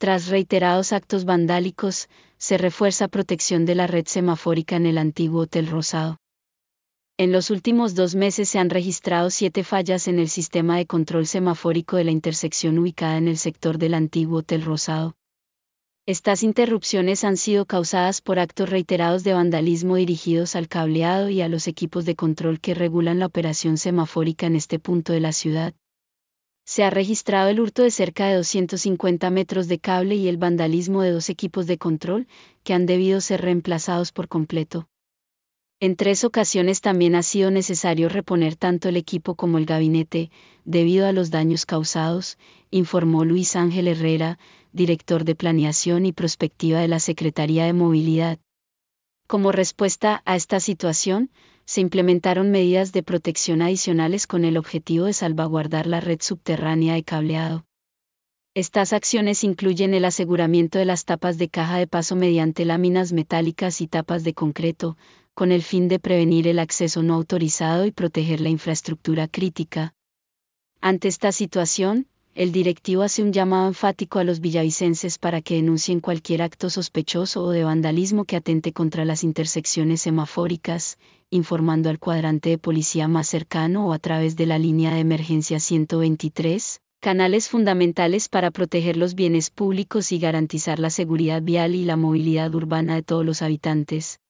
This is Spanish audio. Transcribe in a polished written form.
Tras reiterados actos vandálicos, se refuerza protección de la red semafórica en el antiguo Hotel Rosado. En los últimos 2 meses se han registrado 7 fallas en el sistema de control semafórico de la intersección ubicada en el sector del antiguo Hotel Rosado. Estas interrupciones han sido causadas por actos reiterados de vandalismo dirigidos al cableado y a los equipos de control que regulan la operación semafórica en este punto de la ciudad. Se ha registrado el hurto de cerca de 250 metros de cable y el vandalismo de 2 equipos de control, que han debido ser reemplazados por completo. En 3 ocasiones también ha sido necesario reponer tanto el equipo como el gabinete, debido a los daños causados, informó Luis Ángel Herrera, director de Planeación y Prospectiva de la Secretaría de Movilidad. Como respuesta a esta situación, se implementaron medidas de protección adicionales con el objetivo de salvaguardar la red subterránea de cableado. Estas acciones incluyen el aseguramiento de las tapas de caja de paso mediante láminas metálicas y tapas de concreto, con el fin de prevenir el acceso no autorizado y proteger la infraestructura crítica. Ante esta situación, el directivo hace un llamado enfático a los villavicenses para que denuncien cualquier acto sospechoso o de vandalismo que atente contra las intersecciones semafóricas, informando al cuadrante de policía más cercano o a través de la línea de emergencia 123, canales fundamentales para proteger los bienes públicos y garantizar la seguridad vial y la movilidad urbana de todos los habitantes.